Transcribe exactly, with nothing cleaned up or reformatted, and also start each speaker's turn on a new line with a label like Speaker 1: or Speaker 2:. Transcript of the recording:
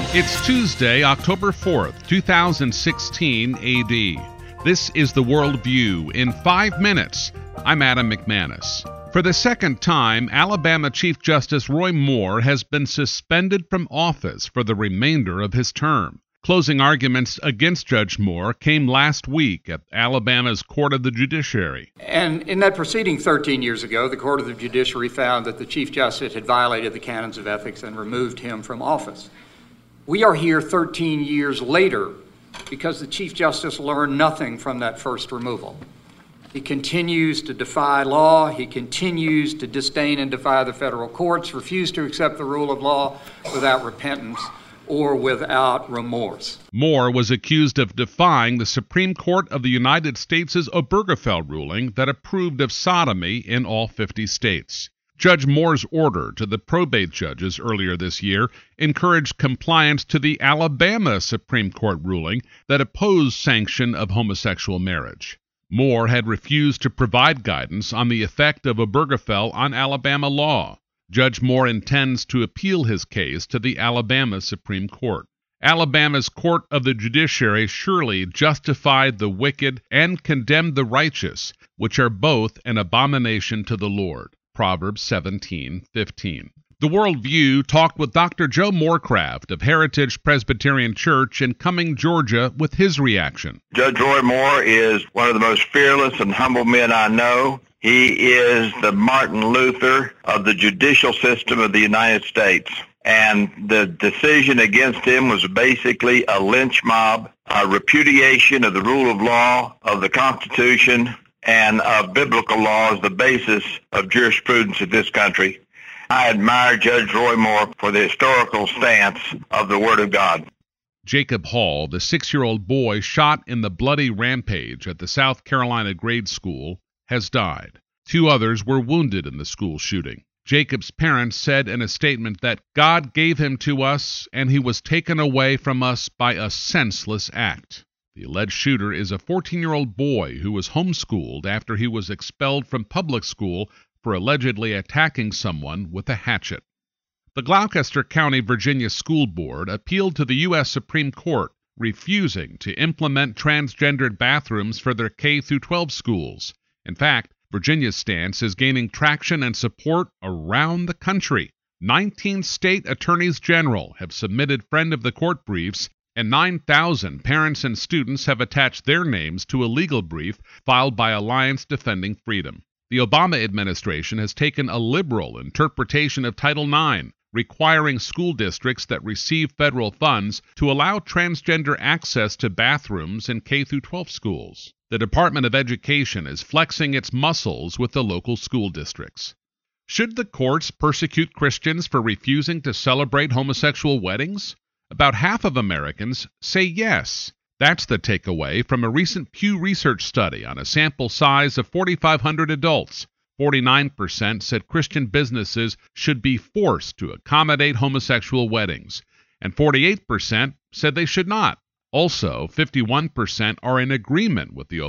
Speaker 1: It's Tuesday, October fourth, two thousand sixteen A D. This is The World View in five minutes. I'm Adam McManus. For the second time, Alabama Chief Justice Roy Moore has been suspended from office for the remainder of his term. Closing arguments against Judge Moore came last week at Alabama's Court of the Judiciary.
Speaker 2: And in that proceeding thirteen years ago, the Court of the Judiciary found that the Chief Justice had violated the canons of ethics and removed him from office. We are here thirteen years later because the Chief Justice learned nothing from that first removal. He continues to defy law. He continues to disdain and defy the federal courts, refuse to accept the rule of law without repentance or without remorse.
Speaker 1: Moore was accused of defying the Supreme Court of the United States' Obergefell ruling that approved of sodomy in all fifty states. Judge Moore's order to the probate judges earlier this year encouraged compliance to the Alabama Supreme Court ruling that opposed sanction of homosexual marriage. Moore had refused to provide guidance on the effect of Obergefell on Alabama law. Judge Moore intends to appeal his case to the Alabama Supreme Court. Alabama's Court of the Judiciary surely justified the wicked and condemned the righteous, which are both an abomination to the Lord. Proverbs seventeen fifteen. The World View talked with Doctor Joe Morecraft of Heritage Presbyterian Church in Cumming, Georgia, with his reaction.
Speaker 3: Judge Roy Moore is one of the most fearless and humble men I know. He is the Martin Luther of the judicial system of the United States. And the decision against him was basically a lynch mob, a repudiation of the rule of law, of the Constitution, and of biblical law as the basis of jurisprudence in this country. I admire Judge Roy Moore for the historical stance of the Word of God.
Speaker 1: Jacob Hall, the six-year-old boy shot in the bloody rampage at the South Carolina grade school, has died. Two others were wounded in the school shooting. Jacob's parents said in a statement that God gave him to us and he was taken away from us by a senseless act. The alleged shooter is a fourteen-year-old boy who was homeschooled after he was expelled from public school for allegedly attacking someone with a hatchet. The Gloucester County, Virginia School Board appealed to the U S Supreme Court, refusing to implement transgendered bathrooms for their K through twelve schools. In fact, Virginia's stance is gaining traction and support around the country. nineteen state attorneys general have submitted friend of the court briefs, and nine thousand parents and students have attached their names to a legal brief filed by Alliance Defending Freedom. The Obama administration has taken a liberal interpretation of Title nine, requiring school districts that receive federal funds to allow transgender access to bathrooms in K through twelve schools. The Department of Education is flexing its muscles with the local school districts. Should the courts persecute Christians for refusing to celebrate homosexual weddings? About half of Americans say yes. That's the takeaway from a recent Pew Research study on a sample size of forty-five hundred adults. forty-nine percent said Christian businesses should be forced to accommodate homosexual weddings, and forty-eight percent said they should not. Also, fifty-one percent are in agreement with the